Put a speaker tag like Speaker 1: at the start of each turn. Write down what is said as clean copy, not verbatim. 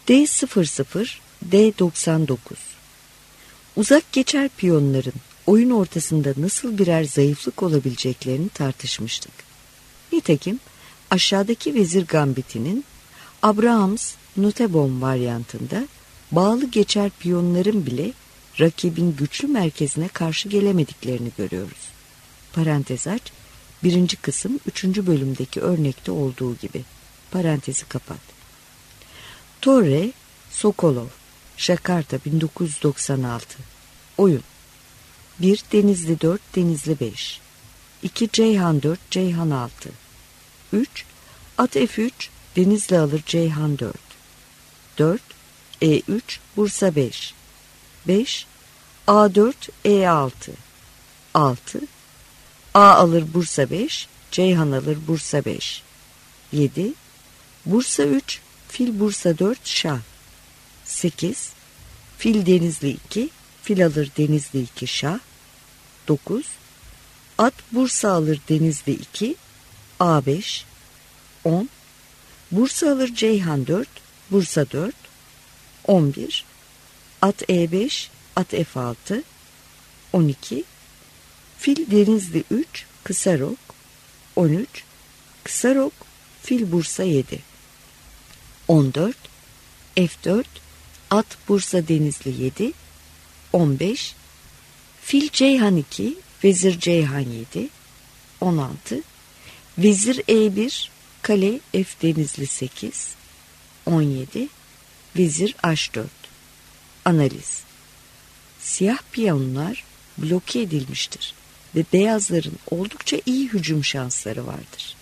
Speaker 1: D00, D99. Uzak geçer piyonların oyun ortasında nasıl birer zayıflık olabileceklerini tartışmıştık. Nitekim aşağıdaki vezir gambitinin Abrahams Notebom varyantında bağlı geçer piyonların bile rakibin güçlü merkezine karşı gelemediklerini görüyoruz. Parantez aç, 1. kısım 3. bölümdeki örnekte olduğu gibi. Parantezi kapat. Torre Sokolov, Jakarta 1996. Oyun 1. Denizli 4, Denizli 5. 2. Ceyhan 4, Ceyhan 6. 3. At F3, Denizli alır Ceyhan 4. 4. E3, Bursa 5. 5. A4, E6. 6. A alır Bursa 5, Ceyhan alır Bursa 5. 7. Bursa 3, fil Bursa 4, şah. 8. Fil Denizli 2, fil alır Denizli 2, şah. 9. At Bursa alır Denizli 2, A5. 10. Bursa alır Ceyhan 4, Bursa 4. 11. At E5, at F6. 12. Fil Denizli 3, kısa rok. 13. Kısa rok, fil Bursa 7. 14. F4, at Bursa Denizli 7. 15. Fil Ceyhan 2, vezir Ceyhan 7. 16. Vezir E1, kale F Denizli 8. 17. Vezir H4. Analiz. Siyah piyonlar bloke edilmiştir ve beyazların oldukça iyi hücum şansları vardır.